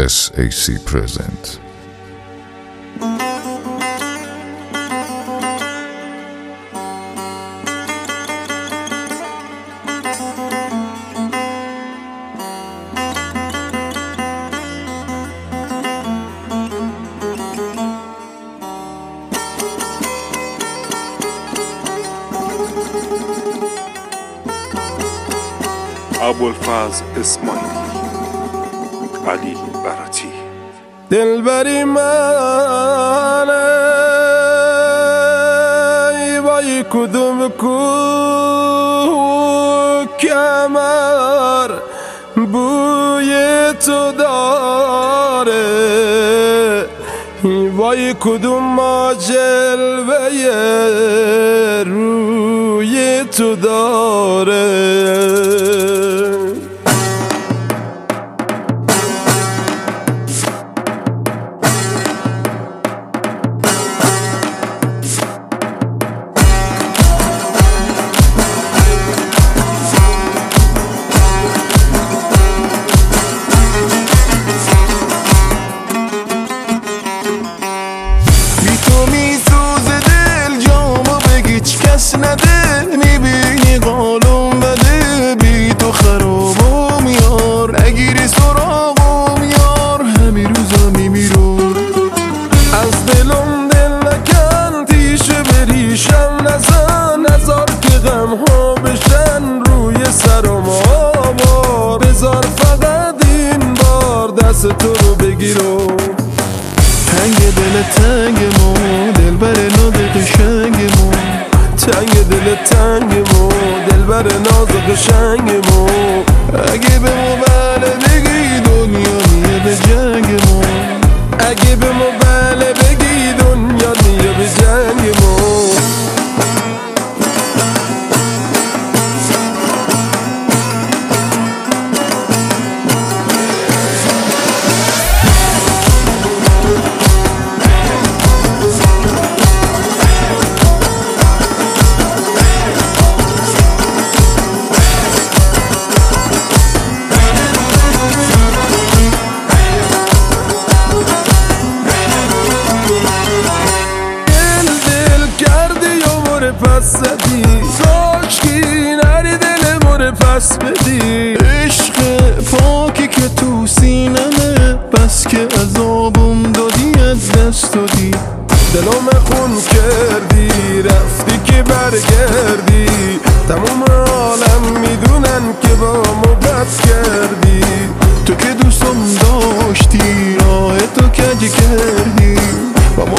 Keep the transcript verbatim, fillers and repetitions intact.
S A C present. ابوالفضل اسماعیلی، علی براتی. دلبری من ای وای کدوم کوه کمر بوی تو داره، وای کدوم ما جلوه روی تو داره. نده میبینی قالم بده، بی تو خرابم یار، نگیری سراغم یار، همین روزا میمیرم. از دلم دل نکن، تیشه بریشم نزن، نزار که غم ها بشن روی سرم آوار. بذار فقط این بار دست تو رو بگیرم. تنگ دل تنگ ما، دل بر ناز قشنگ ما، تنگ دل تنگ مو، دل بر ناز قشنگ مو. اگه به مو بله بگی دنیا میه به جنگ مو، اگه به مو بله بگی دنیا میه به جنگ مو. پس زدی ساچکی نری دل مره پس بدی. عشق پاکی که تو سینمه، بس که عذابم دادی از دست دادی. دلم خون کردی رفتی که برگردی، تموم عالم میدونن که با مو بد کردی. تو که دوستم داری